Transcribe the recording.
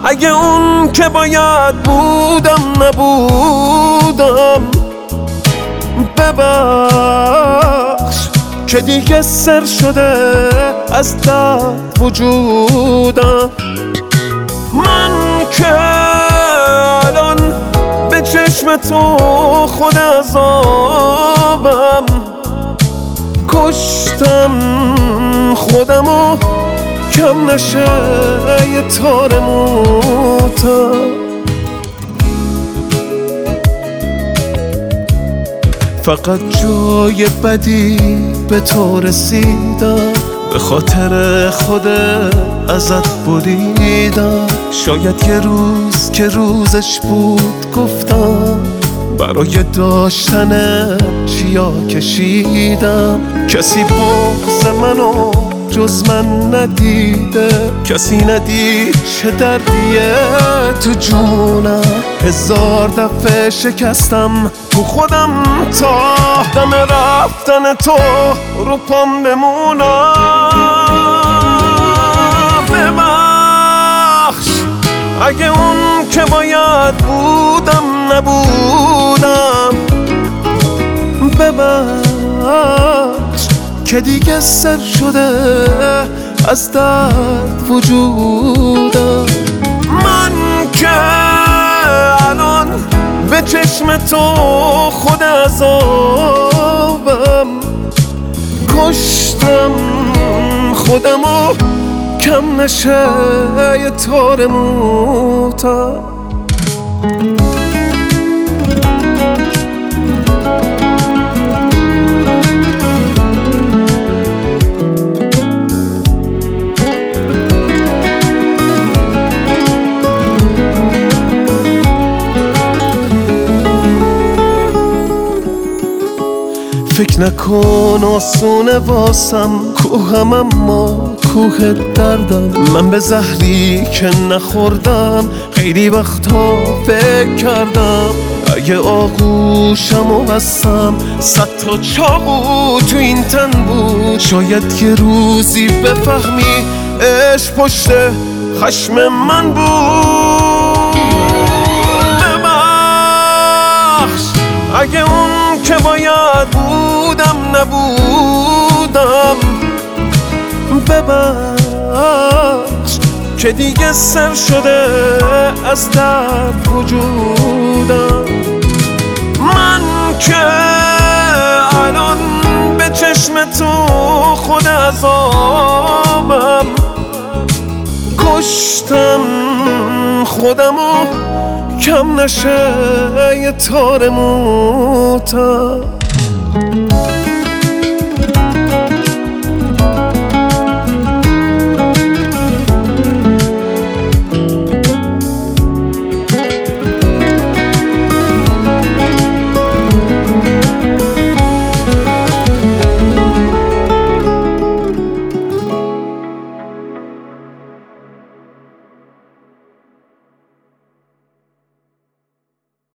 اگه اون که باید بودم نبودم، ببخش که دیگه سر شده از درد وجودم. من که الان به چشم تو خود عذابم، کشتم خودمو کم نشه یه تار موتم. فقط جای بدی به تو رسیدم، به خاطر خود ازت بریدم. شاید یه روز که روزش بود گفتم، برای داشتن چیا کشیدم. کسی بغض منو جز من ندیده، کسی ندید چه دردیه تو جونم. 1000 دفعه شکستم تو خودم تا دم رفتن تو رو پام بمونم. ببخش اگه اون که باید بودم نبودم، ببخش که دیگه سر شده از درد وجودم. من که الان به چشم تو خود عذابم، کشتم خودمو کم نشه یه تار موتم. فکر نکن آسونه واسم کوهم، اما کوه دردم. من به زهری که نخوردم خیلی وقتا فکر کردم. اگه آغوشم و بستم 100 تا چاقو تو این تن بود، شاید یه روزی بفهمی عشق پشت خشم من بود. ببخش اگه اون که باید بودم نبودم، ببخش که دیگه سر شده از درد وجودم. من که الان به چشم تو خود عذابم، کشتم خودمو کم نشه یه تار موتم.